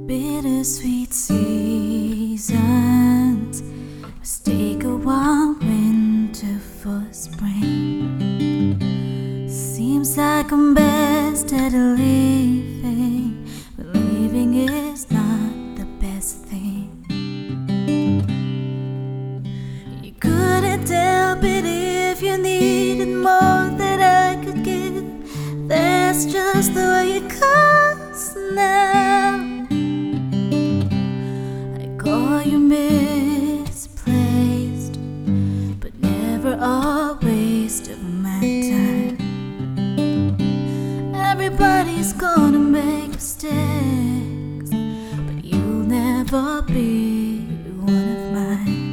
Bittersweet seasons mistake a wild winter for spring. Seems like I'm best at leaving, but leaving is not the best thing. You couldn't help it if you needed more that I could give. That's just the way it goes now. Call you misplaced, but never a waste of my time. Everybody's gonna make mistakes, but you'll never be one of mine.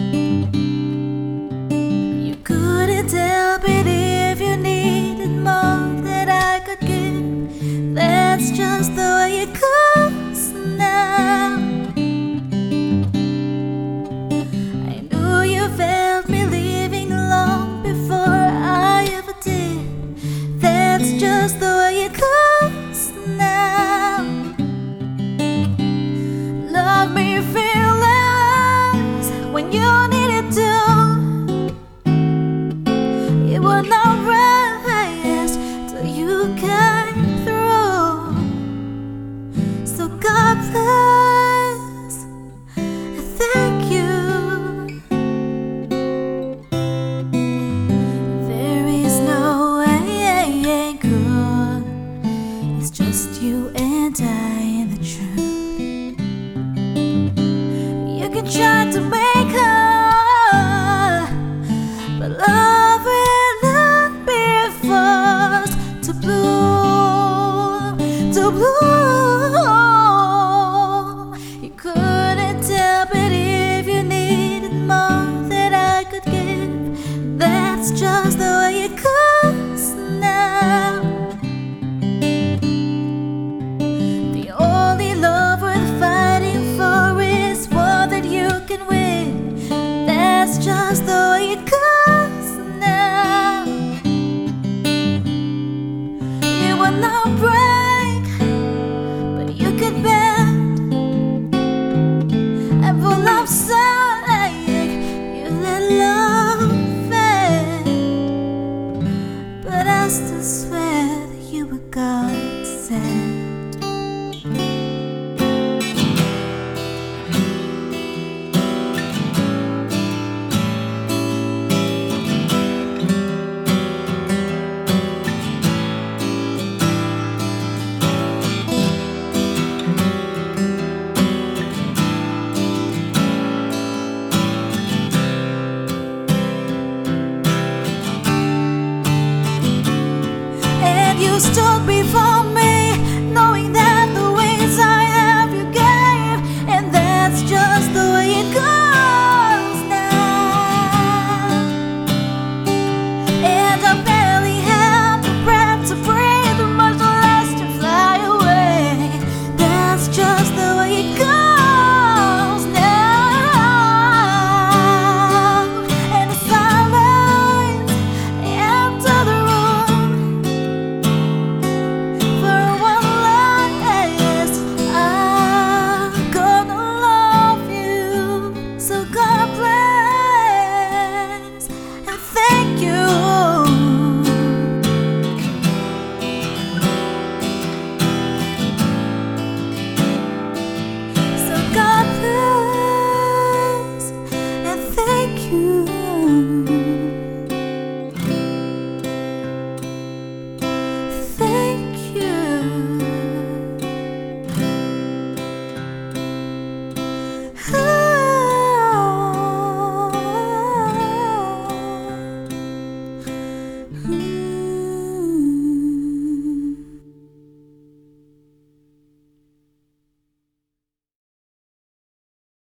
You couldn't help it if you needed more that I could give. That's just the way it goes now. Just the way it goes now. Love me fearless when you needed to. It will not rest till you came through. So God bless, thank you. There is no just you and I and the truth. You can try to make her, but love will not be forced to bloom, to bloom. You couldn't help it if you needed more that I could give. That's just the way it goes now. Just the way it goes now. You will not break, but you could bend. And for love's sake, you let love fade. But I still swear that you were God sent. You stood before me, knowing that the wings I have you gave, and that's just the way it goes now. And I barely have the breath to breathe, much less to fly away. That's just the way it goes now. And the silence enter the room. God bless and thank you.